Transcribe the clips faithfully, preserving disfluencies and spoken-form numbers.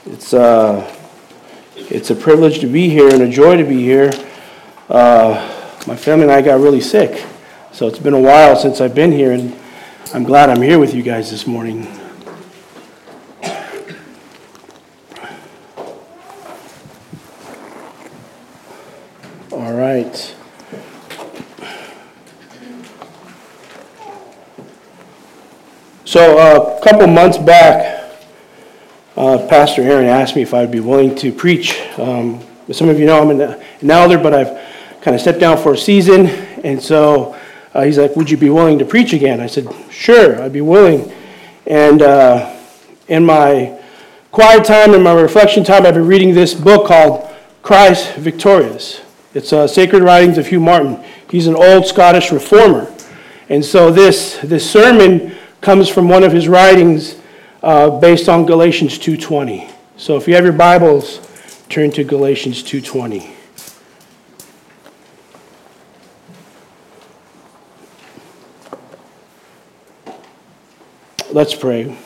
It's uh, it's a privilege to be here and a joy to be here. Uh, my family and I got really sick, so it's been a while since I've been here, and I'm glad I'm here with you guys this morning. All right. So uh, a couple months back, uh, Pastor Aaron asked me if I'd be willing to preach. Um, some of you know I'm an, an elder, but I've kind of stepped down for a season, and so uh, he's like, would you be willing to preach again? I said, sure, I'd be willing. And uh, in my quiet time, in my reflection time, I've been reading this book called Christ Victorious. It's uh, Sacred Writings of Hugh Martin. He's an old Scottish reformer. And so this, this sermon comes from one of his writings uh, based on Galatians two twenty. So if you have your Bibles, turn to Galatians two twenty. Let's pray.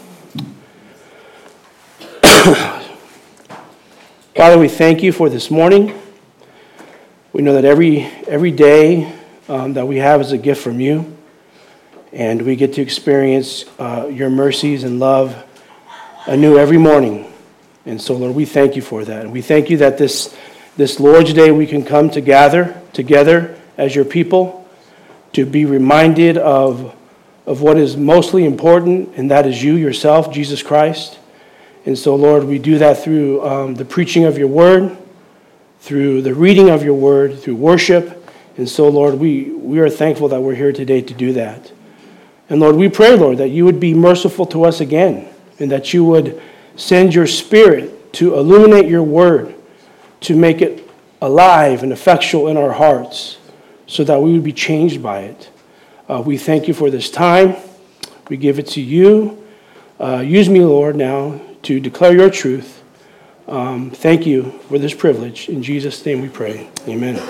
Father, we thank you for this morning. We know that every every day um, that we have is a gift from you, and we get to experience uh, your mercies and love anew every morning. And so, Lord, we thank you for that. And we thank you that this, this Lord's Day we can come to gather together as your people to be reminded of, of what is mostly important, and that is you yourself, Jesus Christ. And so, Lord, we do that through um, the preaching of your word, through the reading of your word, through worship. And so, Lord, we, we are thankful that we're here today to do that. And Lord, we pray, Lord, that you would be merciful to us again, and that you would send your Spirit to illuminate your word, to make it alive and effectual in our hearts, so that we would be changed by it. Uh, we thank you for this time. We give it to you. Uh, use me, Lord, now to declare your truth. Um, thank you for this privilege. In Jesus' name we pray. Amen.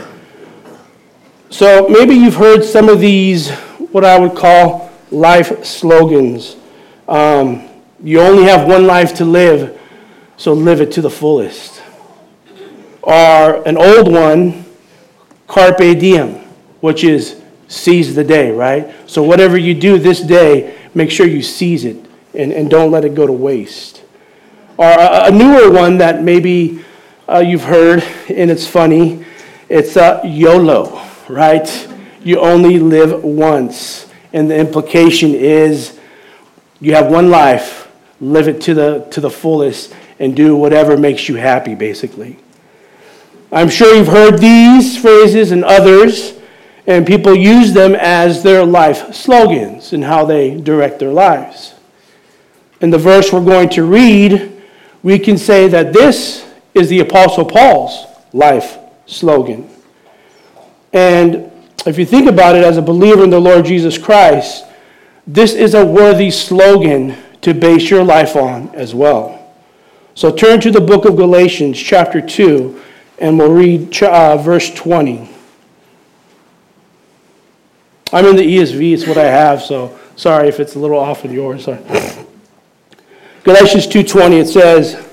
So maybe you've heard some of these, what I would call life slogans. Um, you only have one life to live, so live it to the fullest. Or an old one, carpe diem, which is seize the day, right? So whatever you do this day, make sure you seize it and, and don't let it go to waste. Or a, a newer one that maybe uh, you've heard, and it's funny, it's uh, YOLO, right? You only live once. And the implication is you have one life, live it to the to the fullest, and do whatever makes you happy, basically. I'm sure you've heard these phrases and others, and people use them as their life slogans and how they direct their lives. In the verse we're going to read, we can say that this is the Apostle Paul's life slogan. And if you think about it as a believer in the Lord Jesus Christ, this is a worthy slogan to base your life on as well. So turn to the book of Galatians, chapter two, and we'll read uh, verse twenty. I'm in the E S V, it's what I have, so sorry if it's a little off of yours. Sorry. Galatians two twenty, it says,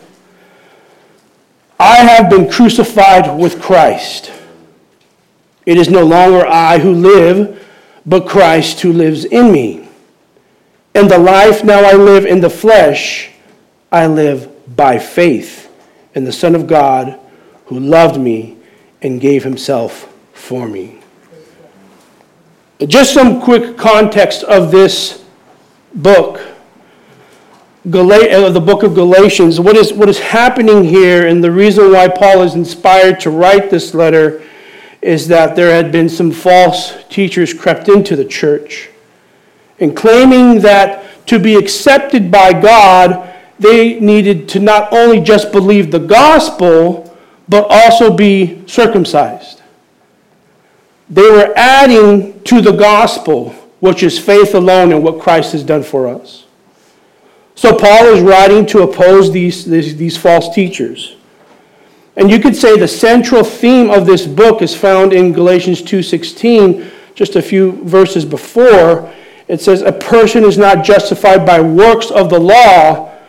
I have been crucified with Christ. It is no longer I who live, but Christ who lives in me. And the life now I live in the flesh, I live by faith in the Son of God who loved me and gave himself for me. Just some quick context of this book, Gal- the book of Galatians. What is, what is happening here, and the reason why Paul is inspired to write this letter, is that there had been some false teachers crept into the church and claiming that to be accepted by God, they needed to not only just believe the gospel, but also be circumcised. They were adding to the gospel, which is faith alone and what Christ has done for us. So Paul is writing to oppose these, these, these false teachers. And you could say the central theme of this book is found in Galatians two sixteen, just a few verses before. It says, a person is not justified by works of the law,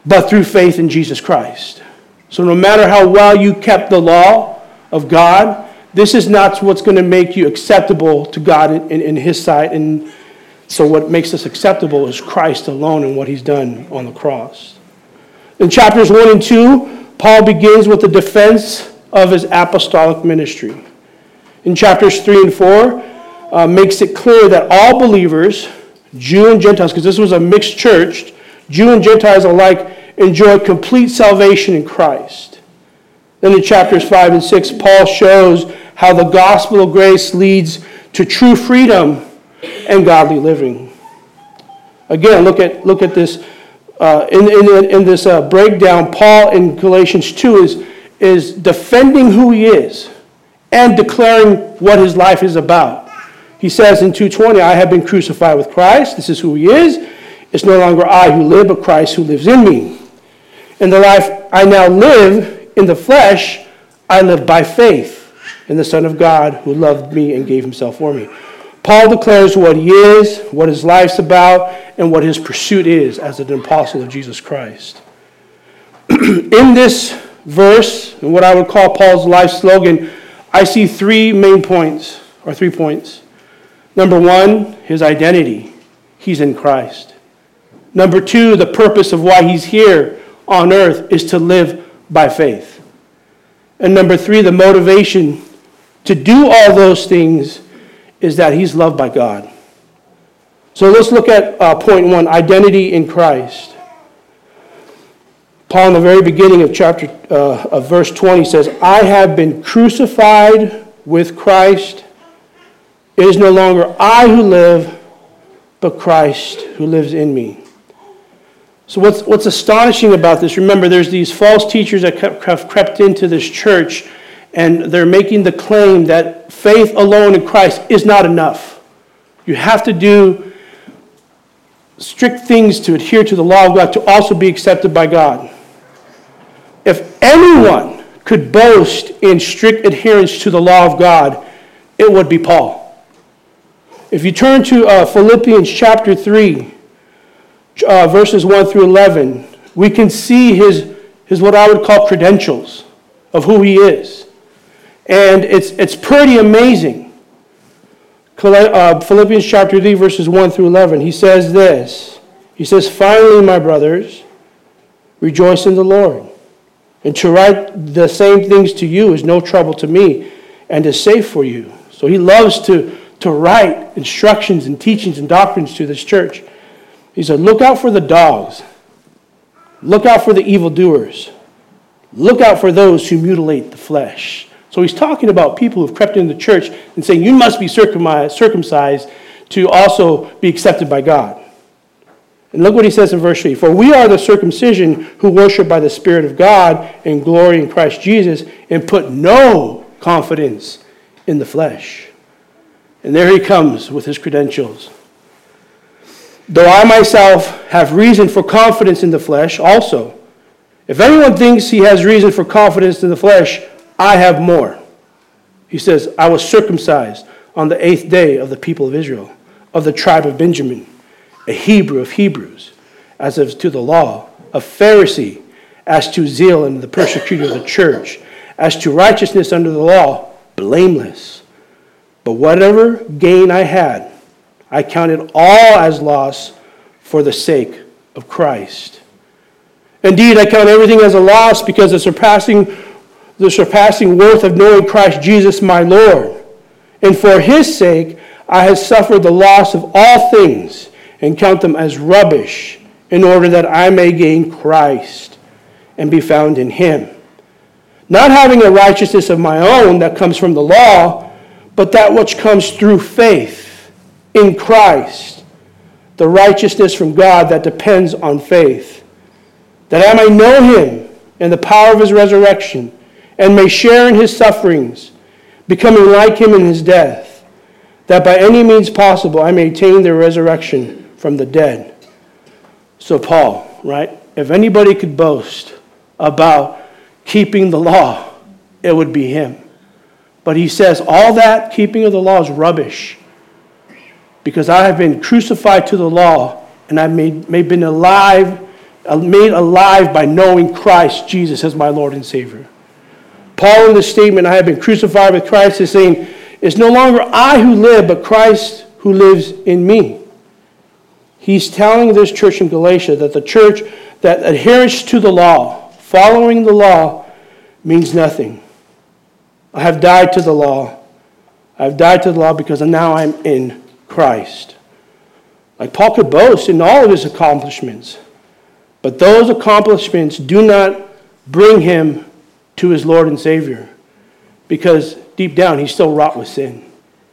but through faith in Jesus Christ. So no matter how well you kept the law of God, this is not what's going to make you acceptable to God in, in, in his sight. And so what makes us acceptable is Christ alone and what he's done on the cross. In chapters one and two, Paul begins with the defense of his apostolic ministry. In chapters three and four, uh, makes it clear that all believers, Jew and Gentiles, because this was a mixed church, Jew and Gentiles alike enjoy complete salvation in Christ. Then in chapters five and six, Paul shows how the gospel of grace leads to true freedom and godly living. Again, look at look at this uh, in, in, in this uh, breakdown. Paul in Galatians two is, is defending who he is and declaring what his life is about. He says in two twenty, I have been crucified with Christ. This is who he is. It's no longer I who live, but Christ who lives in me. In the life I now live in the flesh, I live by faith in the Son of God who loved me and gave himself for me. Paul declares what he is, what his life's about, and what his pursuit is as an apostle of Jesus Christ. In this verse, and what I would call Paul's life slogan, I see three main points, or three points. Number one, his identity. He's in Christ. Number two, the purpose of why he's here on earth is to live by faith. And number three, the motivation to do all those things is that he's loved by God. So let's look at uh, point one, identity in Christ. Paul in the very beginning of chapter uh, of verse twenty says, I have been crucified with Christ. It is no longer I who live, but Christ who lives in me. So what's, what's astonishing about this, remember there's these false teachers that have crept into this church, and they're making the claim that faith alone in Christ is not enough. You have to do strict things to adhere to the law of God to also be accepted by God. If anyone could boast in strict adherence to the law of God, it would be Paul. If you turn to uh, Philippians chapter three, uh, verses one through eleven, we can see his, his what I would call credentials of who he is. And it's, it's pretty amazing. Uh, Philippians chapter three, verses one through eleven, he says this. He says, finally, my brothers, rejoice in the Lord. And to write the same things to you is no trouble to me and is safe for you. So he loves to, to write instructions and teachings and doctrines to this church. He said, look out for the dogs. Look out for the evildoers. Look out for those who mutilate the flesh. So he's talking about people who have crept into the church and saying, you must be circumcised to also be accepted by God. And look what he says in verse three. For we are the circumcision who worship by the Spirit of God and glory in Christ Jesus and put no confidence in the flesh. And there he comes with his credentials. Though I myself have reason for confidence in the flesh also. If anyone thinks he has reason for confidence in the flesh, I have more. He says, I was circumcised on the eighth day of the people of Israel, of the tribe of Benjamin, a Hebrew of Hebrews, as of to the law, a Pharisee, as to zeal and the persecutor of the church, as to righteousness under the law, blameless. But whatever gain I had, I counted all as loss for the sake of Christ. Indeed, I count everything as a loss because the surpassing the surpassing worth of knowing Christ Jesus my Lord. And for his sake I have suffered the loss of all things and count them as rubbish in order that I may gain Christ and be found in him. Not having a righteousness of my own that comes from the law, but that which comes through faith in Christ, the righteousness from God that depends on faith, that I may know him and the power of his resurrection, and may share in his sufferings, becoming like him in his death, that by any means possible I may attain the resurrection from the dead. So Paul, right? If anybody could boast about keeping the law, it would be him. But he says all that keeping of the law is rubbish, because I have been crucified to the law, and I've made, made been alive made alive by knowing Christ Jesus as my Lord and Savior. Paul, in this statement, I have been crucified with Christ, is saying, it's no longer I who live, but Christ who lives in me. He's telling this church in Galatia that the church, that adherence to the law, following the law, means nothing. I have died to the law. I have died to the law because now I'm in Christ. Like Paul could boast in all of his accomplishments, but those accomplishments do not bring him to his Lord and Savior, because deep down he's still wrought with sin.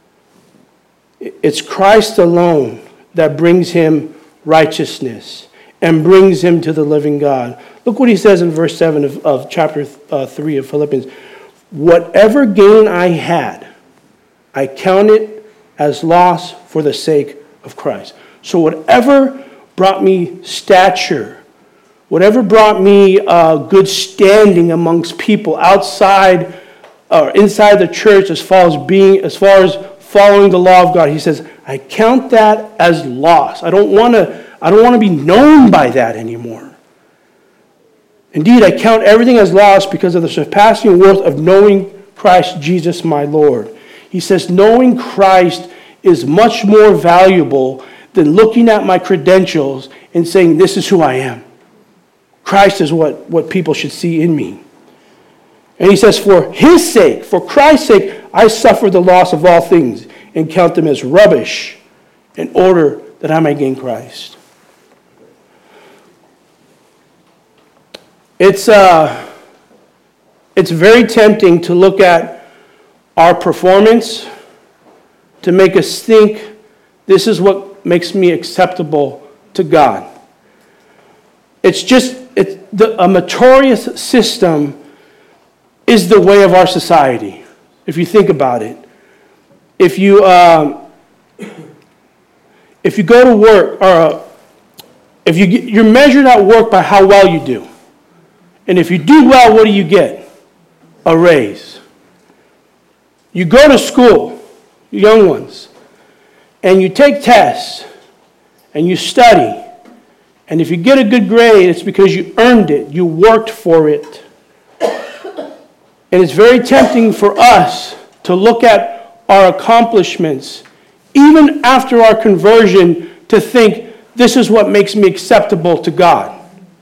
It's Christ alone that brings him righteousness and brings him to the living God. Look what he says in verse seven of, of chapter uh, three of Philippians. Whatever gain I had, I count it as loss for the sake of Christ. So whatever brought me stature, whatever brought me uh, good standing amongst people outside or inside the church, as far as being, as far as following the law of God, he says, I count that as loss. I don't want to. I don't want to be known by that anymore. Indeed, I count everything as loss because of the surpassing worth of knowing Christ Jesus, my Lord. He says, knowing Christ is much more valuable than looking at my credentials and saying, this is who I am. Christ is what, what people should see in me. And he says, for his sake, for Christ's sake, I suffer the loss of all things and count them as rubbish in order that I may gain Christ. It's, uh, it's very tempting to look at our performance to make us think this is what makes me acceptable to God. It's just it's the, a meritorious system is the way of our society, if you think about it. If you um, if you go to work, or uh, if you get, you're measured at work by how well you do, and if you do well, what do you get? A raise. You go to school, young ones, and you take tests, and you study, and if you get a good grade, it's because you earned it, you worked for it. And it's very tempting for us to look at our accomplishments, even after our conversion, to think, this is what makes me acceptable to God.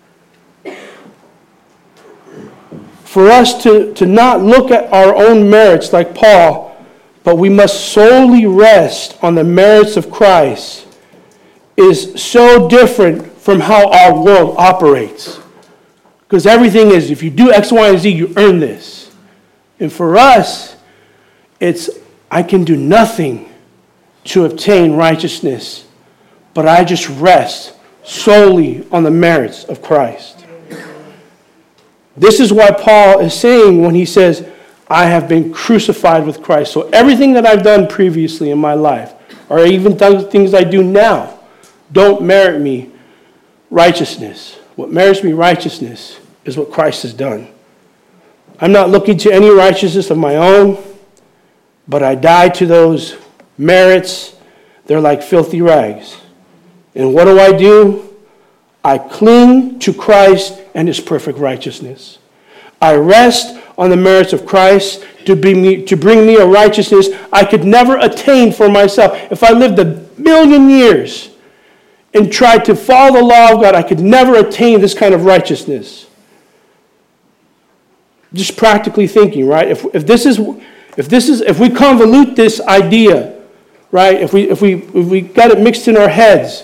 For us to, to not look at our own merits like Paul, but we must solely rest on the merits of Christ, is so different from how our world operates. Because everything is, if you do X, Y, and Z, you earn this. And for us, it's, I can do nothing to obtain righteousness, but I just rest solely on the merits of Christ. This is why Paul is saying when he says, I have been crucified with Christ. So everything that I've done previously in my life, or even things I do now, don't merit me righteousness. What merits me righteousness is what Christ has done. I'm not looking to any righteousness of my own, but I die to those merits. They're like filthy rags. And what do I do? I cling to Christ and his perfect righteousness. I rest on the merits of Christ to bring me, to bring me a righteousness I could never attain for myself. If I lived a million years and tried to follow the law of God, I could never attain this kind of righteousness. Just practically thinking, right? If if this is if this is if we convolute this idea, right? If we if we if we got it mixed in our heads,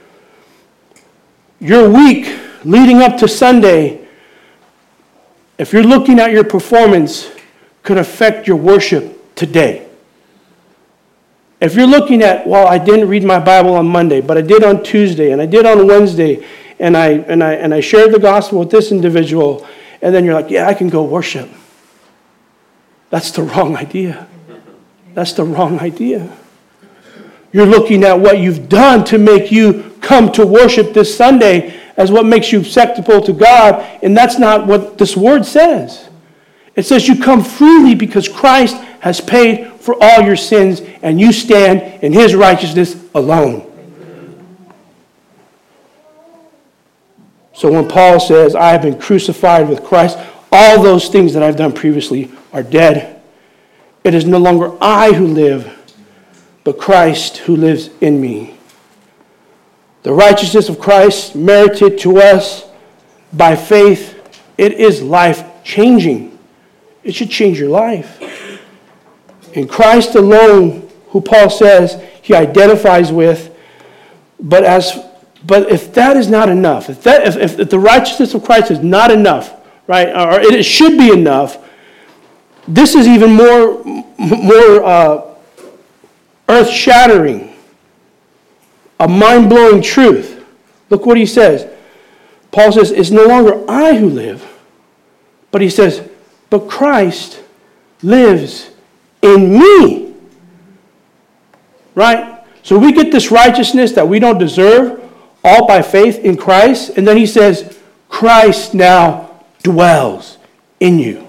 your week leading up to Sunday, if you're looking at your performance, could affect your worship today. If you're looking at, well, I didn't read my Bible on Monday, but I did on Tuesday, and I did on Wednesday, and I and I and I shared the gospel with this individual. And then you're like, yeah, I can go worship. That's the wrong idea. That's the wrong idea. You're looking at what you've done to make you come to worship this Sunday as what makes you acceptable to God, and that's not what this word says. It says you come freely because Christ has paid for all your sins, and you stand in his righteousness alone. So when Paul says, I have been crucified with Christ, all those things that I've done previously are dead. It is no longer I who live, but Christ who lives in me. The righteousness of Christ merited to us by faith, it is life-changing. It should change your life. In Christ alone, who Paul says he identifies with, but as but if that is not enough, if that if, if the righteousness of Christ is not enough, right, or it should be enough, this is even more more uh, earth-shattering, a mind-blowing truth. Look what he says. Paul says, it's no longer I who live, but he says, but Christ lives in me. Right? So we get this righteousness that we don't deserve, all by faith in Christ, and then he says, Christ now dwells in you.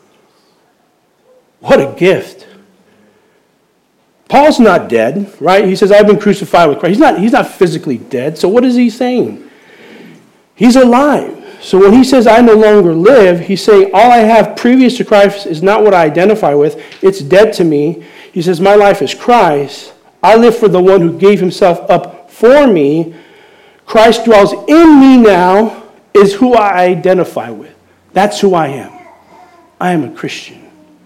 What a gift. Paul's not dead, right? He says, I've been crucified with Christ. He's not, he's not physically dead. So what is he saying? He's alive. So when he says, I no longer live, he's saying, all I have previous to Christ is not what I identify with. It's dead to me. He says, my life is Christ. I live for the one who gave himself up for me. Christ dwells in me now is who I identify with. That's who I am. I am a Christian.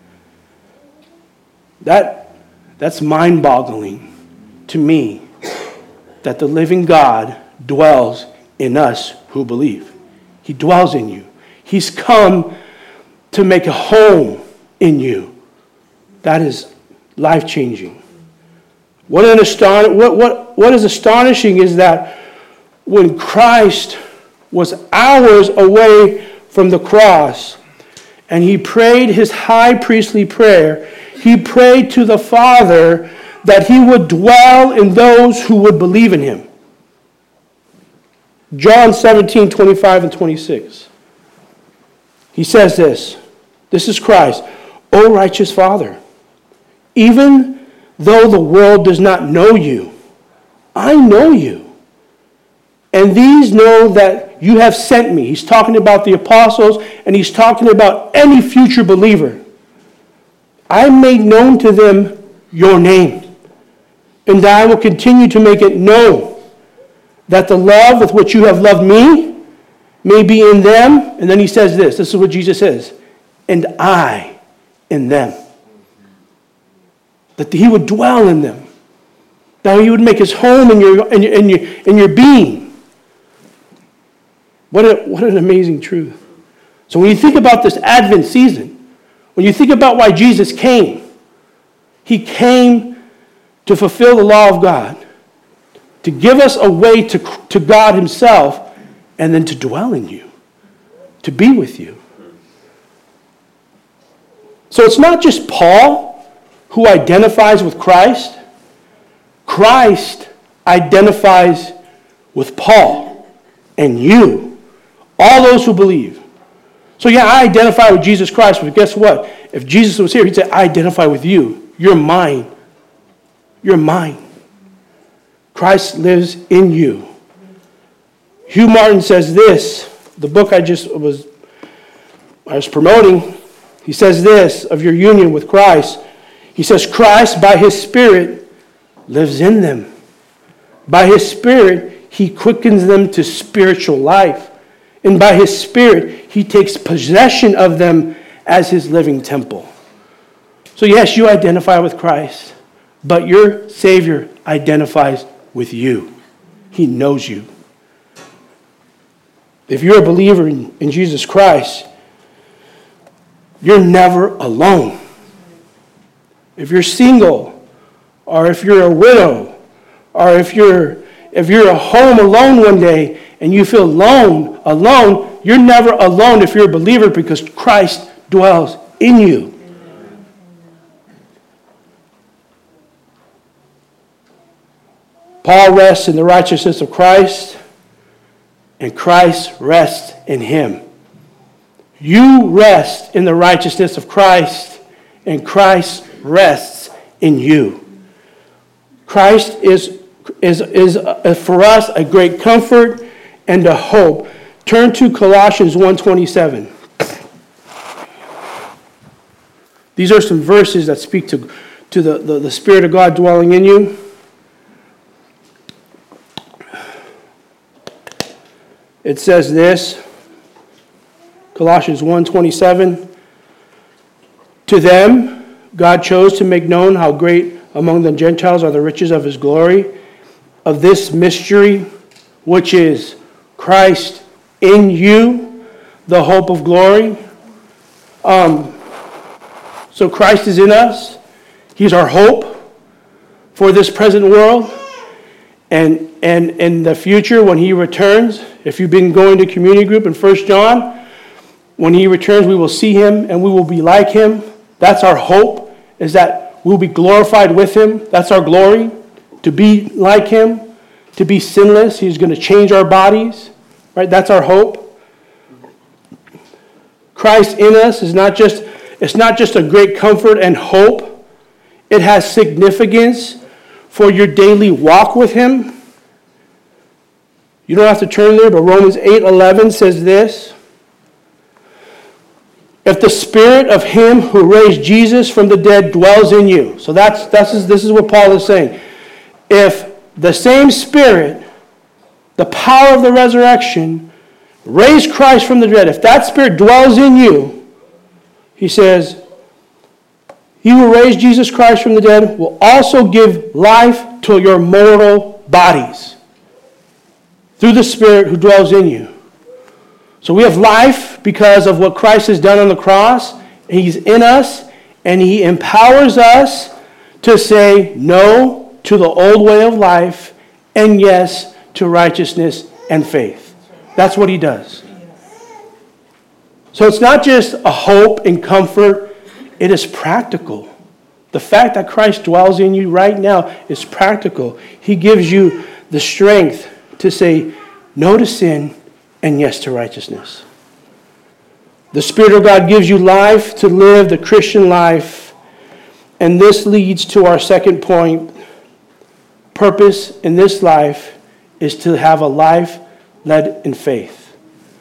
That, that's mind-boggling to me that the living God dwells in us who believe. He dwells in you. He's come to make a home in you. That is life-changing. What, an aston- what, what, what is astonishing is that when Christ was hours away from the cross and he prayed his high priestly prayer, he prayed to the Father that he would dwell in those who would believe in him. John seventeen, twenty-five and twenty-six. He says this. This is Christ. O righteous Father, even though the world does not know you, I know you. And these know that you have sent me. He's talking about the apostles, and he's talking about any future believer. I made known to them your name, and I will continue to make it known, that the love with which you have loved me may be in them. And then he says this. This is what Jesus says. And I in them. That he would dwell in them. That he would make his home in your, in your, in your, in your being. What, a, what an amazing truth. So when you think about this Advent season, when you think about why Jesus came, he came to fulfill the law of God, to give us a way to, to God himself, and then to dwell in you, to be with you. So it's not just Paul who identifies with Christ. Christ identifies with Paul and you, all those who believe. So yeah, I identify with Jesus Christ, but guess what? If Jesus was here, he'd say, I identify with you. You're mine. You're mine. Christ lives in you. Hugh Martin says this, the book I just was, I was promoting, he says this of your union with Christ. He says, Christ, by his Spirit, lives in them. By his Spirit, he quickens them to spiritual life. And by his Spirit, he takes possession of them as his living temple. So yes, you identify with Christ, but your Savior identifies with you. He knows you. If you're a believer in, in Jesus Christ, you're never alone. If you're single, or if you're a widow, or if you're if you're at home alone one day and you feel alone, alone, you're never alone if you're a believer because Christ dwells in you. Paul rests in the righteousness of Christ, and Christ rests in him. You rest in the righteousness of Christ, and Christ rests in you. Christ is, is, is uh, for us a great comfort and a hope Turn to Colossians one twenty-seven. These are some verses that speak to, to the, the, the Spirit of God dwelling in you. It says this, Colossians one twenty-seven. To them, God chose to make known how great among the Gentiles are the riches of his glory, of this mystery, which is Christ in you, the hope of glory. Um, so Christ is in us. He's our hope for this present world. And, and in the future, when he returns, if you've been going to community group in First John, when he returns, we will see him and we will be like him. That's our hope, is that we'll be glorified with him. That's our glory, to be like him, to be sinless. He's going to change our bodies, right? That's our hope. Christ in us is not just, it's not just a great comfort and hope. It has significance for your daily walk with him. You don't have to turn there, but Romans eight eleven says this. If the spirit of him who raised Jesus from the dead dwells in you. So that's, that's this is what Paul is saying. If the same spirit, the power of the resurrection, raised Christ from the dead, if that spirit dwells in you, he says, he who raised Jesus Christ from the dead will also give life to your mortal bodies through the Spirit who dwells in you. So we have life because of what Christ has done on the cross. He's in us, and he empowers us to say no to the old way of life and yes to righteousness and faith. That's what he does. So it's not just a hope and comfort. It is practical. The fact that Christ dwells in you right now is practical. He gives you the strength to say no to sin and yes to righteousness. The Spirit of God gives you life to live the Christian life. And this leads to our second point. Purpose in this life is to have a life led in faith.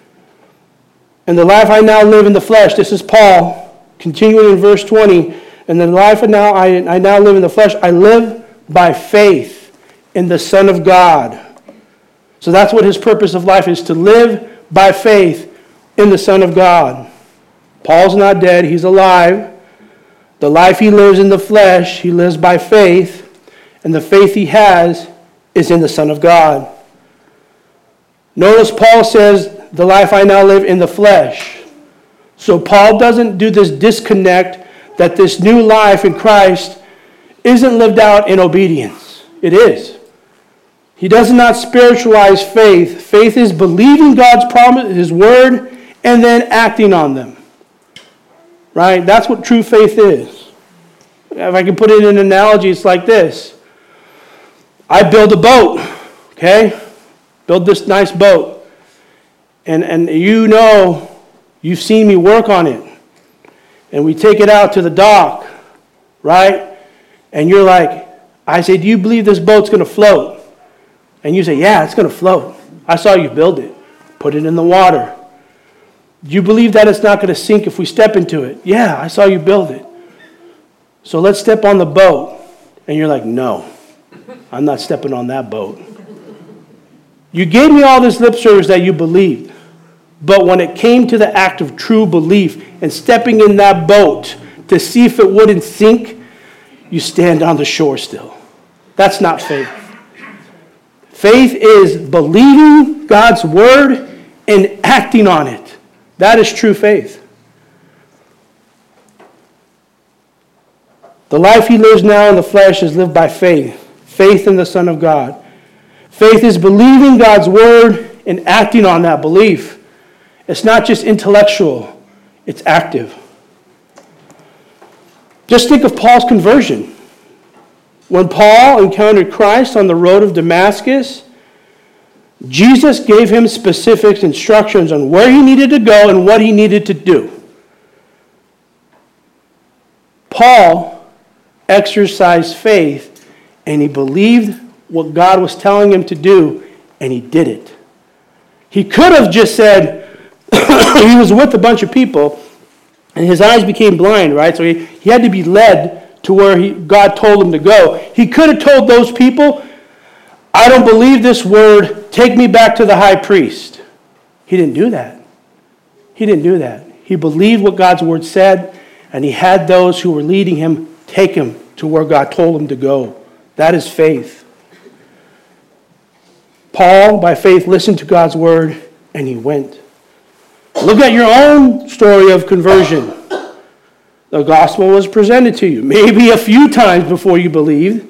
And the life I now live in the flesh, this is Paul, continuing in verse twenty, and the life I now, I, I now live in the flesh, I live by faith in the Son of God. So that's what his purpose of life is, to live by faith in the Son of God. Paul's not dead, he's alive. The life he lives in the flesh, he lives by faith, and the faith he has is in the Son of God. Notice Paul says, the life I now live in the flesh. So Paul doesn't do this disconnect that this new life in Christ isn't lived out in obedience. It is. He does not spiritualize faith. Faith is believing God's promise, his word, and then acting on them. Right? That's what true faith is. If I can put it in an analogy, it's like this. I build a boat, okay? Build this nice boat. And, and you know, you've seen me work on it. And we take it out to the dock, right? And you're like, I say, do you believe this boat's going to float? And you say, yeah, it's going to float. I saw you build it. Put it in the water. Do you believe that it's not going to sink if we step into it? Yeah, I saw you build it. So let's step on the boat. And you're like, no, I'm not stepping on that boat. You gave me all this lip service that you believed. But when it came to the act of true belief and stepping in that boat to see if it wouldn't sink, you stand on the shore still. That's not faith. Faith is believing God's word and acting on it. That is true faith. The life he lives now in the flesh is lived by faith. Faith in the Son of God. Faith is believing God's word and acting on that belief. It's not just intellectual, it's active. Just think of Paul's conversion. When Paul encountered Christ on the road of Damascus, Jesus gave him specific instructions on where he needed to go and what he needed to do. Paul exercised faith, and he believed what God was telling him to do, and he did it. He could have just said, he was with a bunch of people, and his eyes became blind, right? So he, he had to be led to where he, God told him to go. He could have told those people, I don't believe this word, take me back to the high priest. He didn't do that. He didn't do that. He believed what God's word said, and he had those who were leading him take him to where God told him to go. That is faith. Paul, by faith, listened to God's word, and he went. Look at your own story of conversion. The gospel was presented to you, maybe a few times before you believed.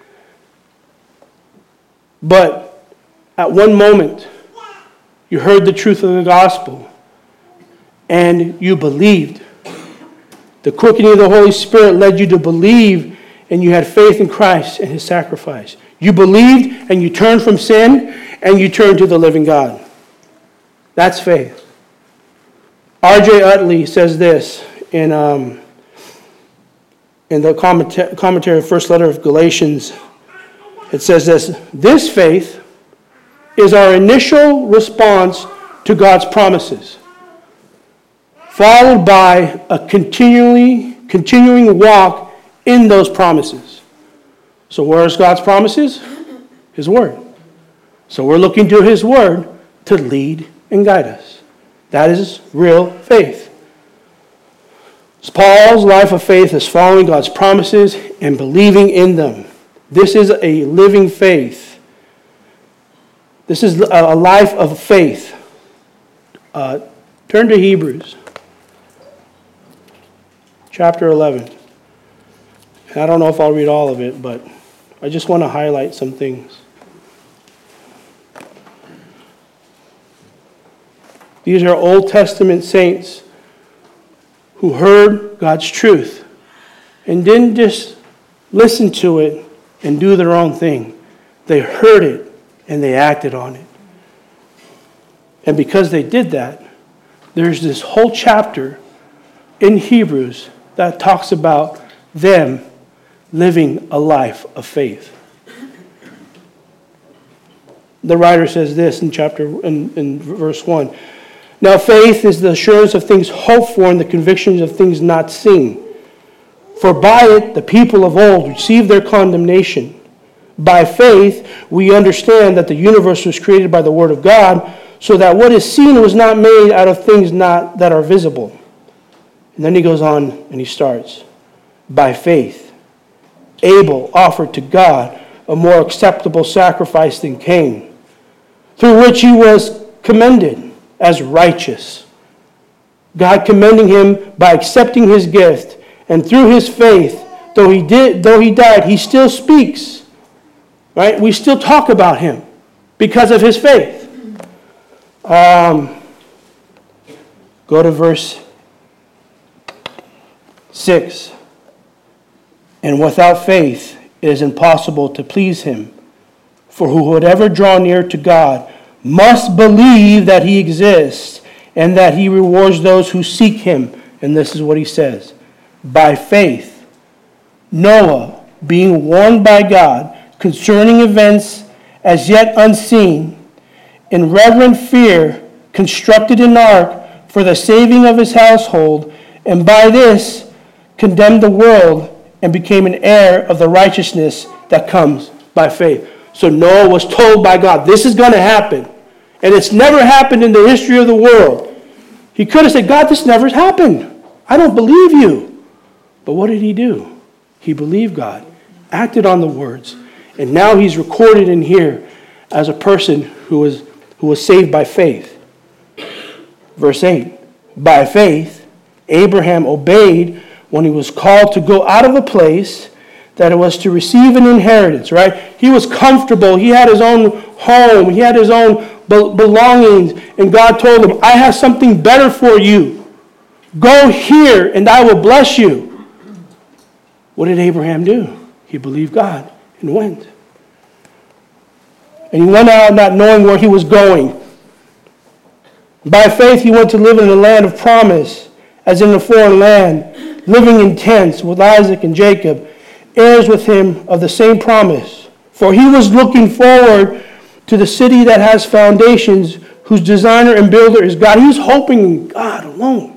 But at one moment, you heard the truth of the gospel, and you believed. The quickening of the Holy Spirit led you to believe, and you had faith in Christ and his sacrifice. You believed, and you turned from sin, and you turned to the living God. That's faith. R J Utley says this in, um, in the commenta- commentary of First Letter of Galatians. It says this, this faith is our initial response to God's promises, followed by a continually continuing walk in those promises. So where is God's promises? His word. So we're looking to his word to lead and guide us. That is real faith. So Paul's life of faith is following God's promises and believing in them. This is a living faith. This is a life of faith. Uh, turn to Hebrews chapter eleven. I don't know if I'll read all of it, but I just want to highlight some things. These are Old Testament saints who heard God's truth and didn't just listen to it and do their own thing. They heard it and they acted on it. And because they did that, there's this whole chapter in Hebrews that talks about them living a life of faith. The writer says this in chapter in, in verse one. Now faith is the assurance of things hoped for and the convictions of things not seen. For by it the people of old received their condemnation. By faith we understand that the universe was created by the word of God, so that what is seen was not made out of things not that are visible. And then he goes on and he starts. By faith Abel offered to God a more acceptable sacrifice than Cain, through which he was commended as righteous. God commending him by accepting his gift, and through his faith, though he did, though he died, he still speaks. Right? We still talk about him because of his faith. Um, go to verse six. And without faith, it is impossible to please him. For who would ever draw near to God must believe that he exists and that he rewards those who seek him. And this is what he says. By faith, Noah, being warned by God concerning events as yet unseen, in reverent fear constructed an ark for the saving of his household, and by this condemned the world and became an heir of the righteousness that comes by faith. So Noah was told by God, this is going to happen. And it's never happened in the history of the world. He could have said, God, this never happened. I don't believe you. But what did he do? He believed God, acted on the words, and now he's recorded in here as a person who was, who was saved by faith. Verse eight, by faith, Abraham obeyed when he was called to go out of a place that it was to receive an inheritance, right? He was comfortable. He had his own home. He had his own belongings. And God told him, I have something better for you. Go here and I will bless you. What did Abraham do? He believed God and went. And he went out not knowing where he was going. By faith he went to live in the land of promise, as in a foreign land, living in tents with Isaac and Jacob, heirs with him of the same promise. For he was looking forward to the city that has foundations, whose designer and builder is God. He was hoping in God alone.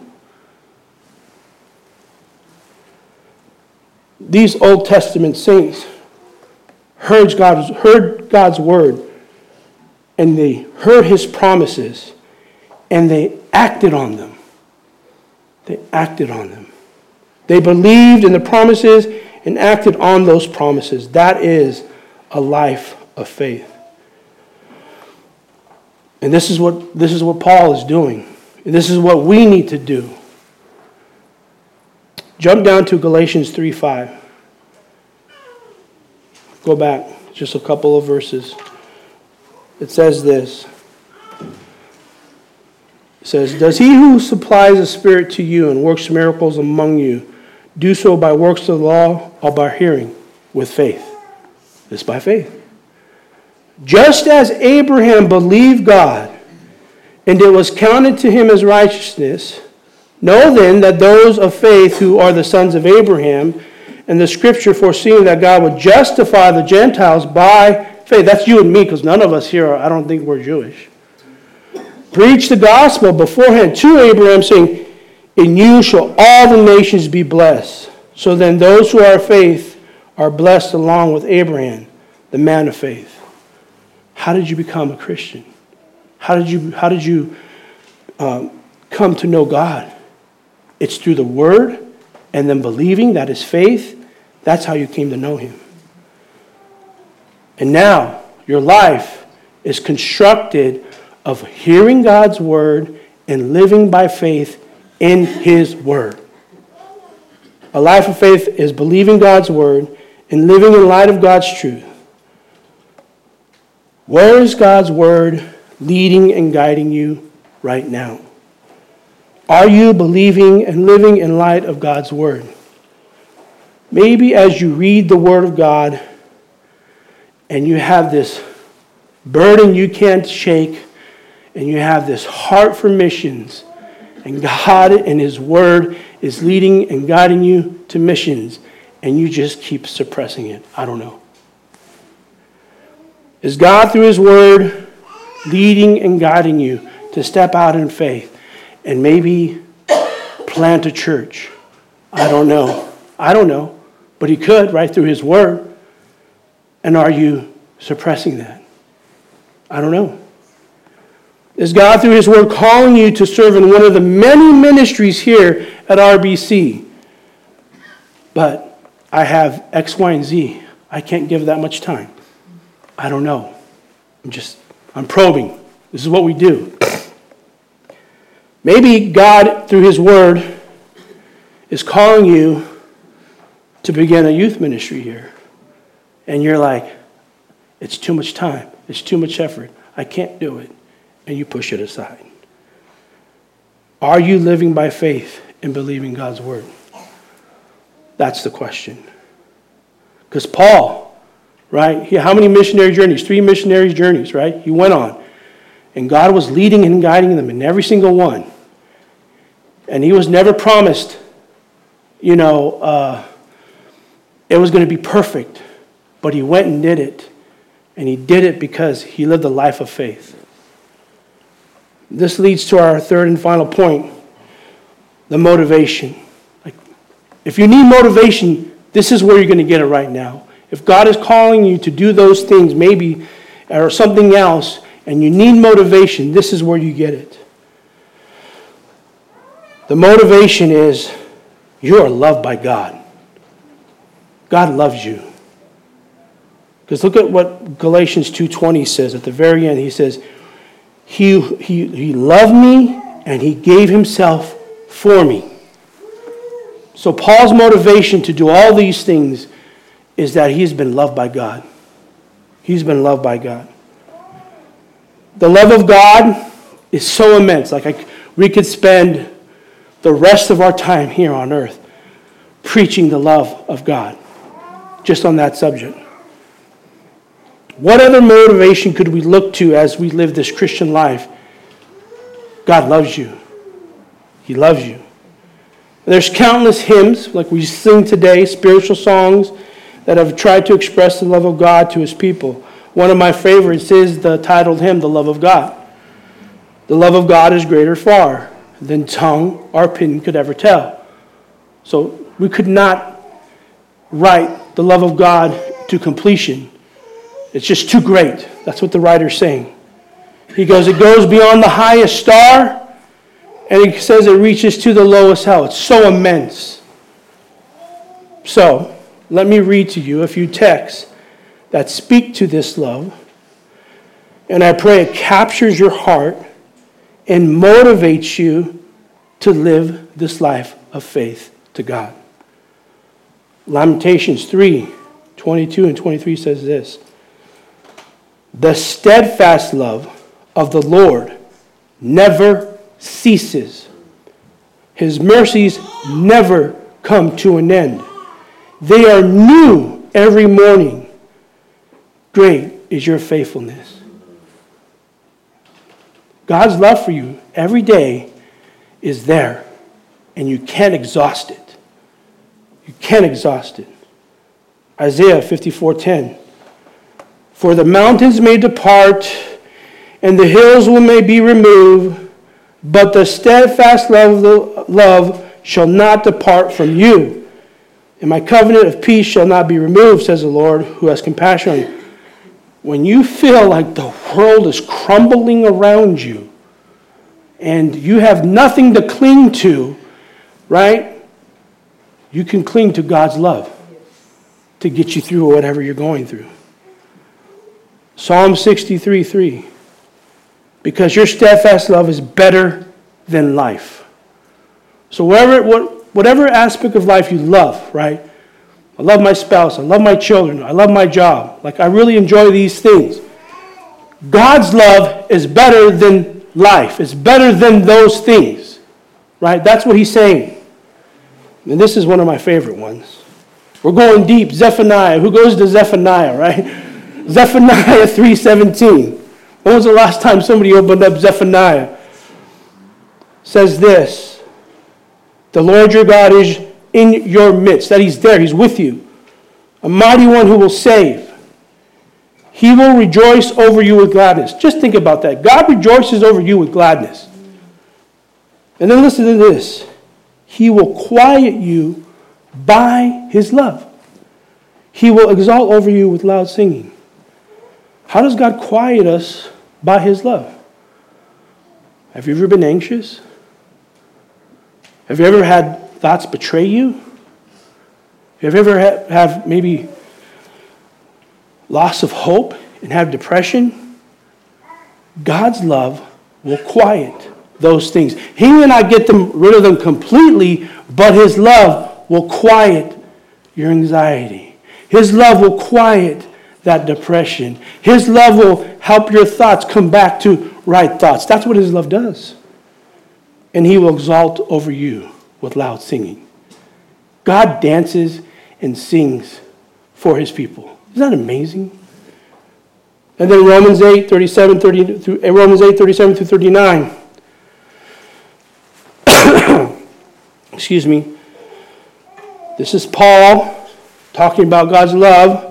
These Old Testament saints heard God's, heard God's word, and they heard his promises, and they acted on them. They acted on them. They believed in the promises and acted on those promises. That is a life of faith. And this is what this is what Paul is doing. And this is what we need to do. Jump down to Galatians three five. Go back just a couple of verses. It says this. It says, "Does he who supplies a spirit to you and works miracles among you do so by works of the law or by hearing with faith?" It's by faith. "Just as Abraham believed God, and it was counted to him as righteousness, know then that those of faith who are the sons of Abraham, and the scripture foreseeing that God would justify the Gentiles by faith." That's you and me, because none of us here are, I don't think we're Jewish. "Preach the gospel beforehand to Abraham, saying, in you shall all the nations be blessed. So then those who are of faith are blessed along with Abraham, the man of faith." How did you become a Christian? How did you, how did you um, come to know God? It's through the word and then believing. That is faith. That's how you came to know him. And now your life is constructed of hearing God's word and living by faith in his word. A life of faith is believing God's word and living in light of God's truth. Where is God's word leading and guiding you right now? Are you believing and living in light of God's word? Maybe as you read the word of God and you have this burden you can't shake, and you have this heart for missions, and God and his word is leading and guiding you to missions, and you just keep suppressing it. I don't know. Is God through his word leading and guiding you to step out in faith and maybe plant a church? I don't know. I don't know. But he could right through his word. And are you suppressing that? I don't know. Is God through his word calling you to serve in one of the many ministries here at R B C? But I have X, Y, and Z. I can't give that much time. I don't know. I'm just, I'm probing. This is what we do. Maybe God, through his word, is calling you to begin a youth ministry here. And you're like, it's too much time. It's too much effort. I can't do it. And you push it aside. Are you living by faith and believing God's word? That's the question. Because Paul, right? He, how many missionary journeys? Three missionary journeys, right? He went on. And God was leading and guiding them in every single one. And he was never promised, you know, uh, it was going to be perfect. But he went and did it. And he did it because he lived a life of faith. This leads to our third and final point, the motivation. Like, if you need motivation, this is where you're going to get it right now. If God is calling you to do those things, maybe, or something else, and you need motivation, this is where you get it. The motivation is you are loved by God. God loves you. Because look at what Galatians two twenty says at the very end. He says, He, he, he loved me and he gave himself for me. So Paul's motivation to do all these things is that he's been loved by God. He's been loved by God. The love of God is so immense. Like I, we could spend the rest of our time here on earth preaching the love of God just on that subject. What other motivation could we look to as we live this Christian life? God loves you. He loves you. There's countless hymns, like we sing today, spiritual songs that have tried to express the love of God to his people. One of my favorites is the titled hymn, The Love of God. The love of God is greater far than tongue or pen could ever tell. So we could not write the love of God to completion. It's just too great. That's what the writer's saying. He goes, it goes beyond the highest star, and he says it reaches to the lowest hell. It's so immense. So, let me read to you a few texts that speak to this love. And I pray it captures your heart and motivates you to live this life of faith to God. Lamentations three, twenty-two and twenty-three says this. The steadfast love of the Lord never ceases. His mercies never come to an end. They are new every morning. Great is your faithfulness. God's love for you every day is there, and you can't exhaust it. You can't exhaust it. Isaiah fifty-four ten. For the mountains may depart, and the hills will may be removed, but the steadfast love, love shall not depart from you. And my covenant of peace shall not be removed, says the Lord, who has compassion on you. When you feel like the world is crumbling around you, and you have nothing to cling to, right? You can cling to God's love to get you through whatever you're going through. Psalm sixty-three three. Because your steadfast love is better than life. So whatever, what, whatever aspect of life you love, right? I love my spouse. I love my children. I love my job. Like, I really enjoy these things. God's love is better than life. It's better than those things, right? That's what he's saying. And this is one of my favorite ones. We're going deep. Zephaniah. Who goes to Zephaniah, right? Zephaniah three seventeen. When was the last time somebody opened up Zephaniah? It says this. The Lord your God is in your midst. That he's there. He's with you. A mighty one who will save. He will rejoice over you with gladness. Just think about that. God rejoices over you with gladness. And then listen to this. He will quiet you by his love. He will exalt over you with loud singing. How does God quiet us by his love? Have you ever been anxious? Have you ever had thoughts betray you? Have you ever had, have maybe loss of hope and have depression? God's love will quiet those things. He may not get them rid of them completely, but his love will quiet your anxiety. His love will quiet that depression. His love will help your thoughts come back to right thoughts. That's what his love does. And he will exalt over you with loud singing. God dances and sings for his people. Isn't that amazing? And then Romans eight, thirty-seven, thirty through Romans eight, thirty-seven through thirty-nine. Excuse me. This is Paul talking about God's love.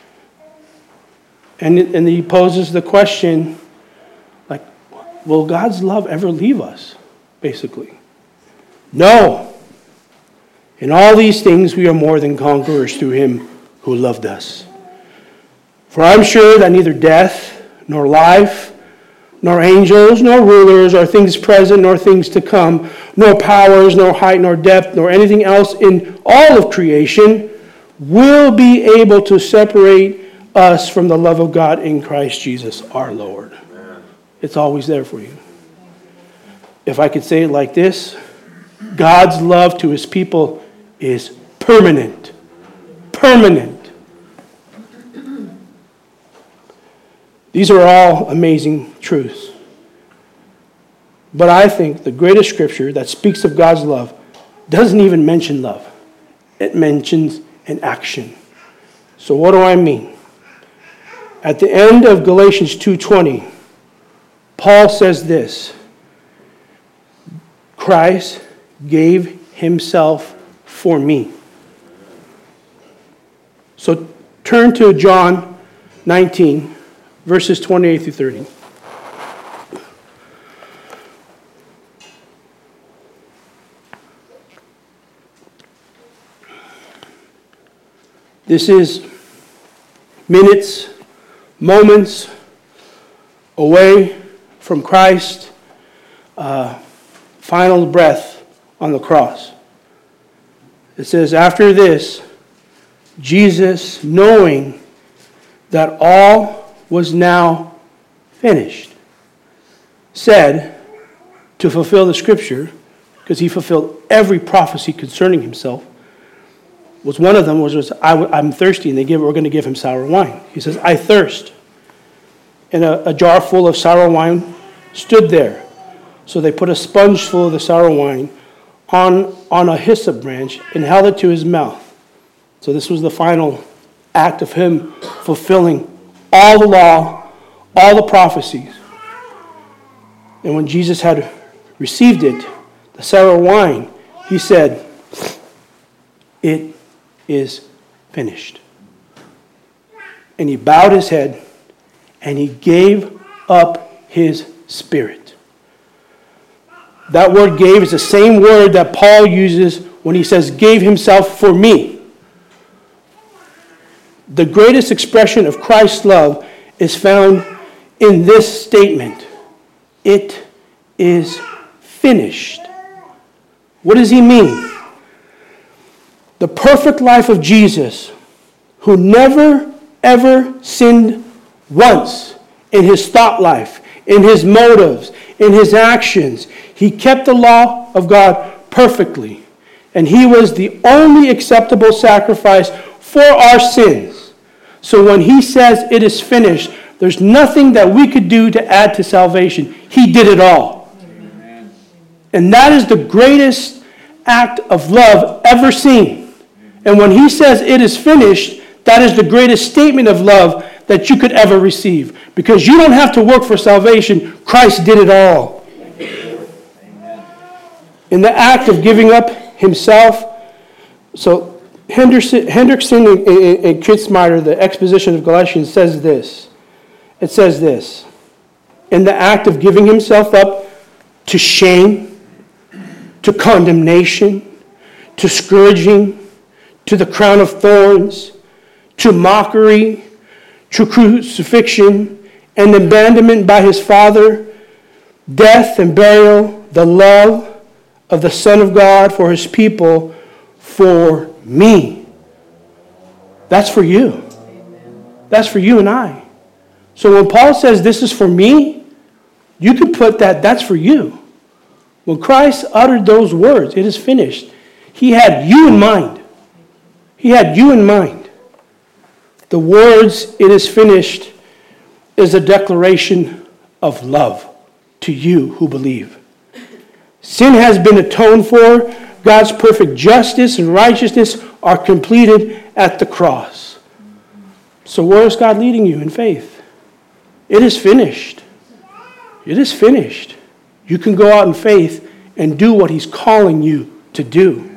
And, and he poses the question, like, will God's love ever leave us? Basically. No. In all these things we are more than conquerors through him who loved us. For I'm sure that neither death, nor life, nor angels, nor rulers, or things present, nor things to come, nor powers, nor height, nor depth, nor anything else in all of creation will be able to separate us from the love of God in Christ Jesus our Lord. Amen. It's always there for you. If I could say it like this, God's love to his people is permanent. Permanent. These are all amazing truths. But I think the greatest scripture that speaks of God's love doesn't even mention love. It mentions an action. So what do I mean? At the end of Galatians two twenty, Paul says this. Christ gave himself for me. So turn to John nineteen, verses twenty-eight through thirty. This is minutes, moments away from Christ's uh, final breath on the cross. It says, after this, Jesus, knowing that all was now finished, said, to fulfill the scripture, because he fulfilled every prophecy concerning himself, was one of them was, was I, I'm thirsty, and they give, we're going to give him sour wine. He says, I thirst. And a, a jar full of sour wine stood there. So they put a sponge full of the sour wine on, on a hyssop branch and held it to his mouth. So this was the final act of him fulfilling all the law, all the prophecies. And when Jesus had received it, the sour wine, he said, it is finished. And he bowed his head and he gave up his spirit. That word gave is the same word that Paul uses when he says gave himself for me. The greatest expression of Christ's love is found in this statement. It is finished. What does he mean? The perfect life of Jesus, who never, ever sinned once in his thought life, in his motives, in his actions. He kept the law of God perfectly. And he was the only acceptable sacrifice for our sins. So when he says it is finished, there's nothing that we could do to add to salvation. He did it all. Amen. And that is the greatest act of love ever seen. And when he says it is finished, that is the greatest statement of love that you could ever receive. Because you don't have to work for salvation. Christ did it all. Amen. In the act of giving up himself, so Henderson, Hendrickson and, and, and Kitzmeier, the exposition of Galatians, says this. It says this. In the act of giving himself up to shame, to condemnation, to scourging, to the crown of thorns, to mockery, to crucifixion, and abandonment by his Father, death and burial, the love of the Son of God for his people, for me. That's for you. That's for you and I. So when Paul says this is for me, you can put that, that's for you. When Christ uttered those words, it is finished, he had you in mind. He had you in mind. The words, it is finished, is a declaration of love to you who believe. Sin has been atoned for. God's perfect justice and righteousness are completed at the cross. So where is God leading you in faith? It is finished. It is finished. You can go out in faith and do what he's calling you to do.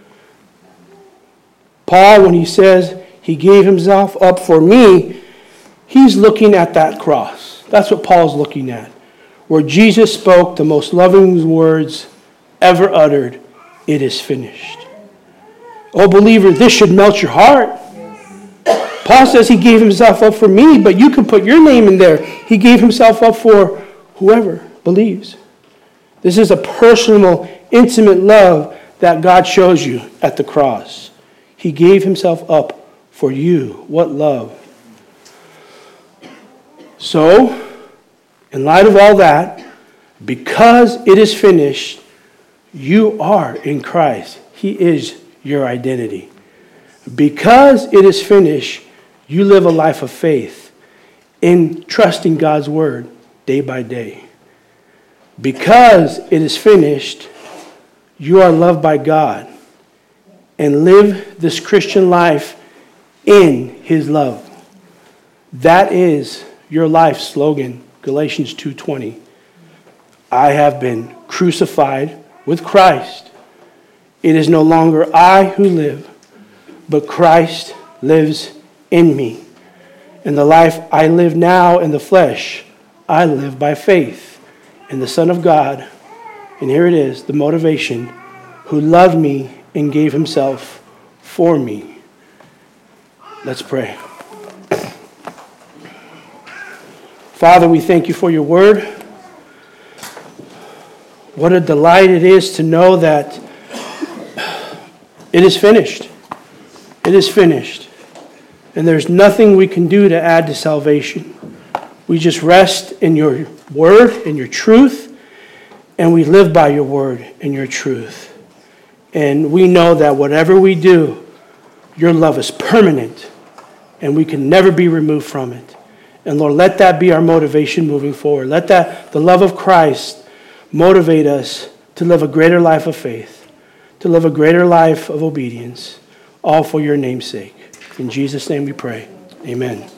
Paul, when he says he gave himself up for me, he's looking at that cross. That's what Paul's looking at. Where Jesus spoke the most loving words ever uttered, it is finished. Oh, believer, this should melt your heart. Paul says he gave himself up for me, but you can put your name in there. He gave himself up for whoever believes. This is a personal, intimate love that God shows you at the cross. He gave himself up for you. What love. So, in light of all that, because it is finished, you are in Christ. He is your identity. Because it is finished, you live a life of faith in trusting God's word day by day. Because it is finished, you are loved by God and live this Christian life in his love. That is your life slogan, Galatians two twenty. I have been crucified with Christ. It is no longer I who live, but Christ lives in me. In the life I live now in the flesh, I live by faith in the Son of God. And here it is, the motivation, who loved me and gave himself for me. Let's pray. Father, we thank you for your word. What a delight it is to know that it is finished. It is finished. And there's nothing we can do to add to salvation. We just rest in your word and your truth, and we live by your word and your truth. And we know that whatever we do, your love is permanent, and we can never be removed from it. And Lord, let that be our motivation moving forward. Let that, the love of Christ, motivate us to live a greater life of faith, to live a greater life of obedience, all for your name's sake. In Jesus' name we pray. Amen.